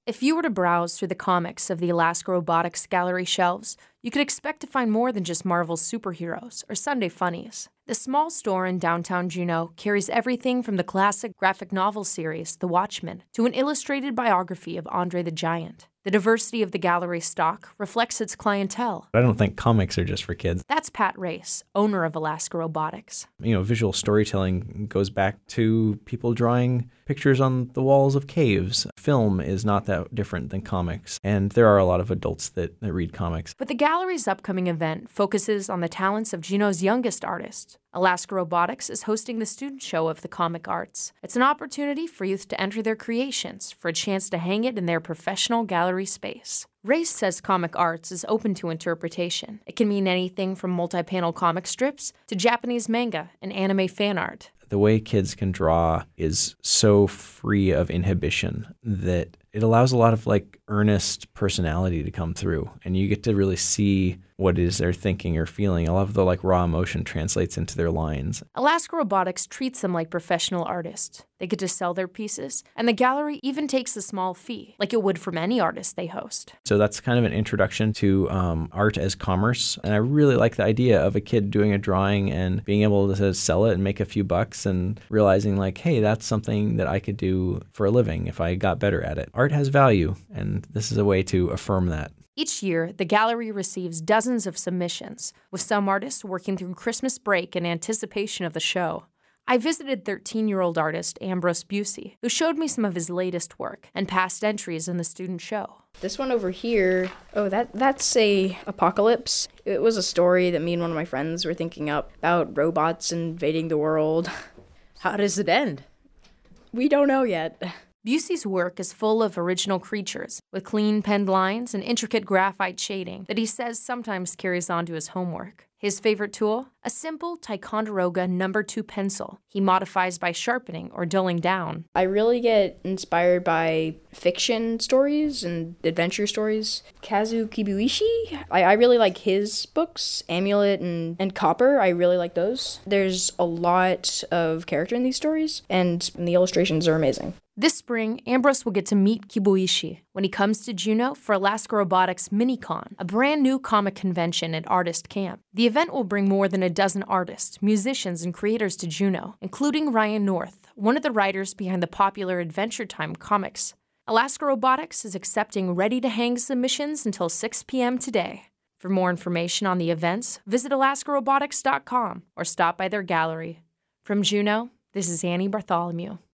If you were to browse through the comics of the Alaska Robotics Gallery shelves, you could expect to find more than just Marvel's superheroes or Sunday funnies. The small store in downtown Juneau carries everything from the classic graphic novel series, The Watchmen, to an illustrated biography of Andre the Giant. The diversity of the gallery stock reflects its clientele. I don't think comics are just for kids. That's Pat Race, owner of Alaska Robotics. Visual storytelling goes back to people drawing pictures on the walls of caves. Film is not that different than comics, and there are a lot of adults that read comics. But the gallery's upcoming event focuses on the talents of Juneau's youngest artists. Alaska Robotics is hosting the student show of the comic arts. It's an opportunity for youth to enter their creations for a chance to hang it in their professional gallery space. Race says comic arts is open to interpretation. It can mean anything from multi-panel comic strips to Japanese manga and anime fan art. The way kids can draw is so free of inhibition that it allows a lot of earnest personality to come through, and you get to really see what it is they're thinking or feeling. A lot of the raw emotion translates into their lines. Alaska Robotics treats them like professional artists. They get to sell their pieces, and the gallery even takes a small fee, like it would from any artist they host. So that's kind of an introduction to art as commerce, and I really like the idea of a kid doing a drawing and being able to sell it and make a few bucks and realizing hey, that's something that I could do for a living if I got better at it. Art has value, and this is a way to affirm that. Each year, the gallery receives dozens of submissions, with some artists working through Christmas break in anticipation of the show. I visited 13-year-old artist Ambrose Busey, who showed me some of his latest work and past entries in the student show. This one over here, that's a Apocalypse. It was a story that me and one of my friends were thinking up about robots invading the world. How does it end? We don't know yet. Busey's work is full of original creatures, with clean penned lines and intricate graphite shading that he says sometimes carries on to his homework. His favorite tool? A simple Ticonderoga No. 2 pencil he modifies by sharpening or dulling down. I really get inspired by fiction stories and adventure stories. Kazu Kibuishi, I really like his books. Amulet and Copper, I really like those. There's a lot of character in these stories, and the illustrations are amazing. This spring, Ambrose will get to meet Kibuishi when he comes to Juneau for Alaska Robotics MiniCon, a brand new comic convention at Artist Camp. The event will bring more than a dozen artists, musicians, and creators to Juneau, including Ryan North, one of the writers behind the popular Adventure Time comics. Alaska Robotics is accepting ready-to-hang submissions until 6 p.m. today. For more information on the events, visit alaskarobotics.com or stop by their gallery. From Juneau, this is Annie Bartholomew.